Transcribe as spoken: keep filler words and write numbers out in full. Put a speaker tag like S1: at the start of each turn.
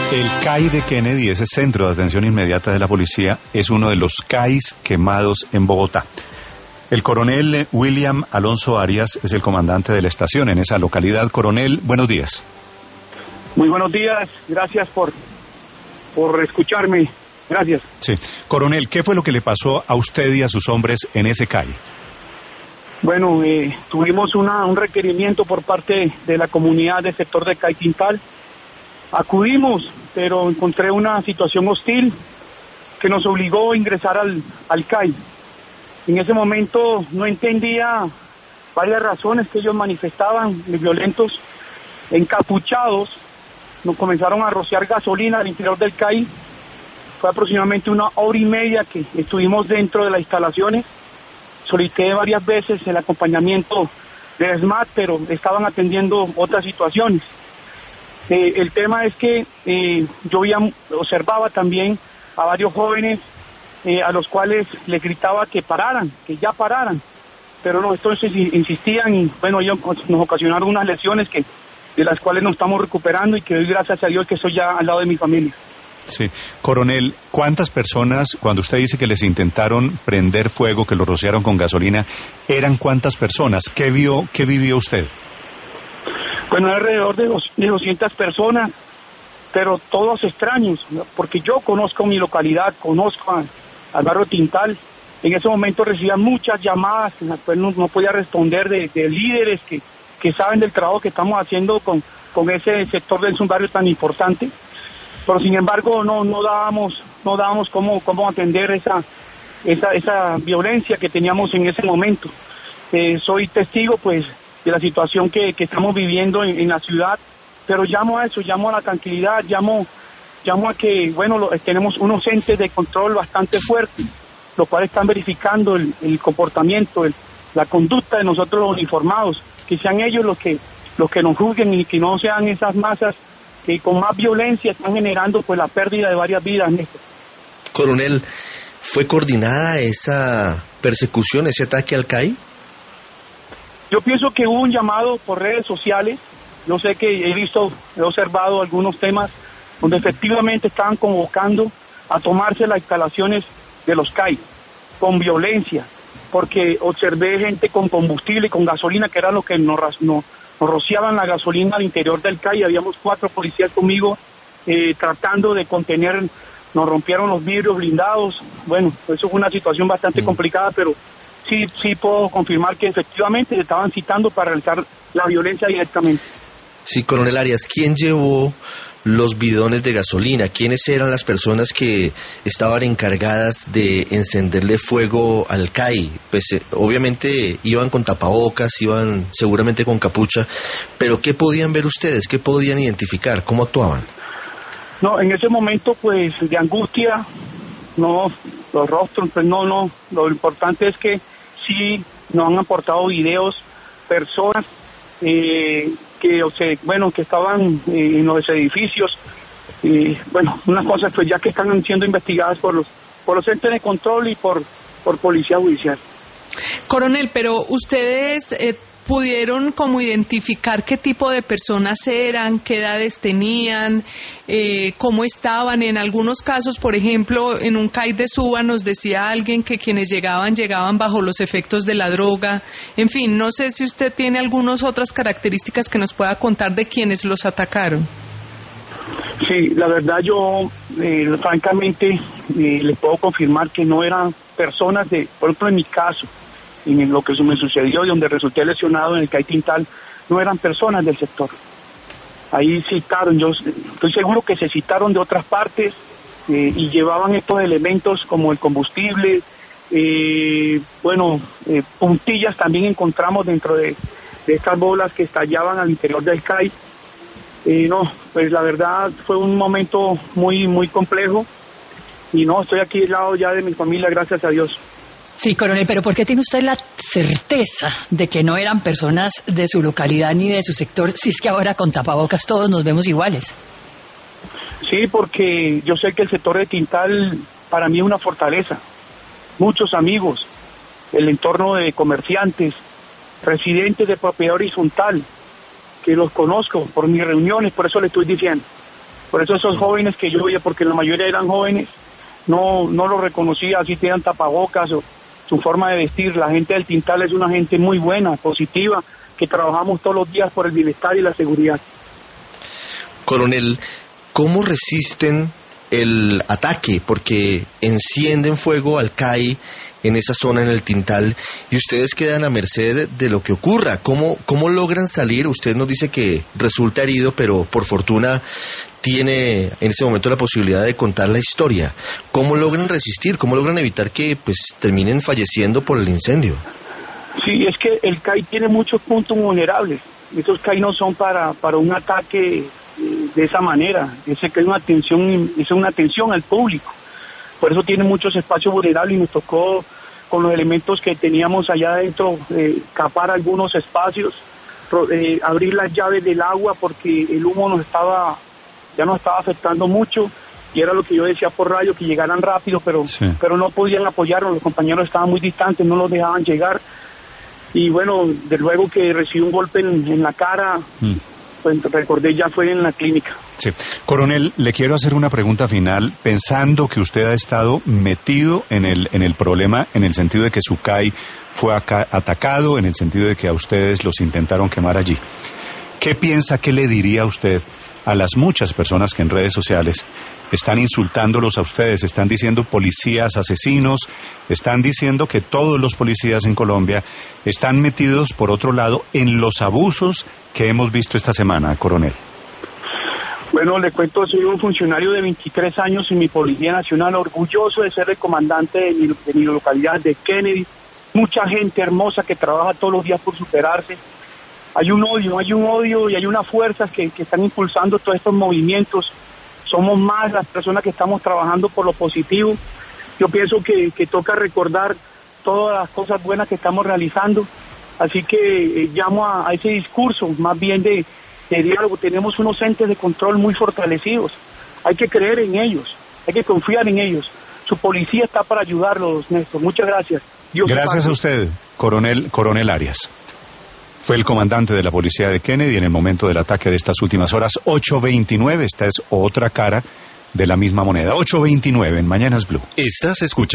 S1: El C A I de Kennedy, ese centro de atención inmediata de la policía, es uno de los C A Is quemados en Bogotá. El coronel William Alonso Arias es el comandante de la estación en esa localidad. Coronel, buenos días.
S2: Muy buenos días, gracias por, por escucharme, gracias.
S1: Sí, coronel, ¿qué fue lo que le pasó a usted y a sus hombres en ese C A I?
S2: Bueno, eh, tuvimos una, un requerimiento por parte de la comunidad del sector de Cay Tintal. Acudimos, pero encontré una situación hostil que nos obligó a ingresar al, al C A I. En ese momento no entendía varias razones que ellos manifestaban, violentos, encapuchados. Nos comenzaron a rociar gasolina al interior del C A I. Fue aproximadamente una hora y media que estuvimos dentro de las instalaciones. Solicité varias veces el acompañamiento de ESMAD, pero estaban atendiendo otras situaciones. Eh, el tema es que eh, yo ya observaba también a varios jóvenes eh, a los cuales les gritaba que pararan, que ya pararan, pero no, entonces insistían y bueno, ellos nos ocasionaron unas lesiones que de las cuales nos estamos recuperando y que doy gracias a Dios que estoy ya al lado de mi familia.
S1: Sí, coronel, ¿cuántas personas, cuando usted dice que les intentaron prender fuego, que los rociaron con gasolina, eran cuántas personas? ¿Qué vio, qué vivió usted?
S2: Bueno, alrededor de, dos, de doscientas personas, pero todos extraños, porque yo conozco mi localidad, conozco a, al barrio Tintal. En ese momento recibía muchas llamadas en las cuales no, no podía responder de, de líderes que, que saben del trabajo que estamos haciendo con, con ese sector de un barrio tan importante. Pero sin embargo no no dábamos no dábamos cómo cómo atender esa esa esa violencia que teníamos en ese momento. Eh, soy testigo pues de la situación que, que estamos viviendo en, en la ciudad, pero llamo a eso, llamo a la tranquilidad, llamo llamo a que bueno lo, tenemos unos entes de control bastante fuertes, los cuales están verificando el, el comportamiento, el, la conducta de nosotros los uniformados, que sean ellos los que los que nos juzguen y que no sean esas masas que con más violencia están generando pues la pérdida de varias vidas, Néstor.
S3: Coronel, ¿fue coordinada esa persecución, ese ataque al C A I?
S2: Yo pienso que hubo un llamado por redes sociales. Yo sé que he visto, he observado algunos temas donde efectivamente estaban convocando a tomarse las instalaciones de los C A I con violencia, porque observé gente con combustible y con gasolina, que era lo que nos, nos, nos rociaban la gasolina al interior del C A I. Habíamos cuatro policías conmigo eh, tratando de contener, nos rompieron los vidrios blindados. Bueno, eso fue una situación bastante mm. complicada, pero sí sí puedo confirmar que efectivamente se estaban citando para realizar la violencia directamente.
S3: Sí, coronel Arias, ¿quién llevó los bidones de gasolina? ¿Quiénes eran las personas que estaban encargadas de encenderle fuego al C A I? Pues eh, obviamente iban con tapabocas, iban seguramente con capucha, pero ¿qué podían ver ustedes? ¿Qué podían identificar? ¿Cómo actuaban?
S2: No, en ese momento pues de angustia, no, los rostros, pues no, no, lo importante es que sí nos han aportado videos, personas eh, que, o sea, bueno, que estaban eh, en los edificios, y bueno, unas cosas pues ya que están siendo investigadas por los por los entes de control y por por policía judicial.
S4: Coronel, pero ustedes eh, pudieron como identificar qué tipo de personas eran, qué edades tenían, eh, cómo estaban. En algunos casos, por ejemplo, en un C A I de Suba nos decía alguien que quienes llegaban, llegaban bajo los efectos de la droga. En fin, no sé si usted tiene algunas otras características que nos pueda contar de quienes los atacaron.
S2: Sí, la verdad yo, eh, francamente, eh, le puedo confirmar que no eran personas de, por ejemplo, en mi caso, en lo que me sucedió y donde resulté lesionado en el C A I Tintal, no eran personas del sector. Ahí citaron, yo estoy seguro que se citaron de otras partes eh, y llevaban estos elementos como el combustible, eh, bueno, eh, puntillas también encontramos dentro de, de estas bolas que estallaban al interior del C A I. Eh, no, pues la verdad fue un momento muy, muy complejo y no, estoy aquí al lado ya de mi familia, gracias a Dios.
S5: Sí, coronel, pero ¿por qué tiene usted la certeza de que no eran personas de su localidad ni de su sector, si es que ahora con tapabocas todos nos vemos iguales?
S2: Sí, porque yo sé que el sector de Tintal para mí es una fortaleza. Muchos amigos, el entorno de comerciantes, residentes de propiedad horizontal, que los conozco por mis reuniones, por eso le estoy diciendo. Por eso esos jóvenes que yo veía, porque la mayoría eran jóvenes, no no los reconocía, así tenían tapabocas o su forma de vestir. La gente del Tintal es una gente muy buena, positiva, que trabajamos todos los días por el bienestar y la seguridad.
S3: Coronel, ¿cómo resisten el ataque? Porque encienden fuego al C A I en esa zona, en el Tintal, y ustedes quedan a merced de lo que ocurra. ¿Cómo, cómo logran salir? Usted nos dice que resulta herido, pero por fortuna tiene en este momento la posibilidad de contar la historia. ¿Cómo logran resistir? ¿Cómo logran evitar que pues terminen falleciendo por el incendio?
S2: Sí, es que el C A I tiene muchos puntos vulnerables. Esos C A I no son para, para un ataque eh, de esa manera. Ese que es una atención, es una atención al público. Por eso tiene muchos espacios vulnerables y nos tocó, con los elementos que teníamos allá adentro, eh, capar algunos espacios, eh, abrir las llaves del agua porque el humo nos estaba, ya nos estaba afectando mucho, y era lo que yo decía por radio, que llegaran rápido, pero, sí. pero no podían apoyarnos, los compañeros estaban muy distantes, no los dejaban llegar, y bueno, de luego que recibí un golpe en, en la cara, mm. pues recordé, ya fue en la clínica.
S1: Sí. Coronel, le quiero hacer una pregunta final, pensando que usted ha estado metido en el en el problema, en el sentido de que su C A I fue acá, atacado, en el sentido de que a ustedes los intentaron quemar allí. ¿Qué piensa, qué le diría usted a las muchas personas que en redes sociales están insultándolos a ustedes, están diciendo policías asesinos, están diciendo que todos los policías en Colombia están metidos, por otro lado, en los abusos que hemos visto esta semana, coronel?
S2: Bueno, le cuento, soy un funcionario de veintitrés años en mi Policía Nacional, orgulloso de ser el comandante de mi, de mi localidad de Kennedy. Mucha gente hermosa que trabaja todos los días por superarse. Hay un odio, hay un odio y hay unas fuerzas que, que están impulsando todos estos movimientos. Somos más las personas que estamos trabajando por lo positivo. Yo pienso que, que toca recordar todas las cosas buenas que estamos realizando. Así que eh, llamo a, a ese discurso, más bien de, de diálogo. Tenemos unos entes de control muy fortalecidos. Hay que creer en ellos, hay que confiar en ellos. Su policía está para ayudarlos, Néstor. Muchas gracias. Dios
S1: gracias a usted, coronel, coronel Arias. Fue el comandante de la policía de Kennedy en el momento del ataque de estas últimas horas. ocho veintinueve, esta es otra cara de la misma moneda. ocho veintinueve en Mañanas Blue.
S6: Estás escuchando.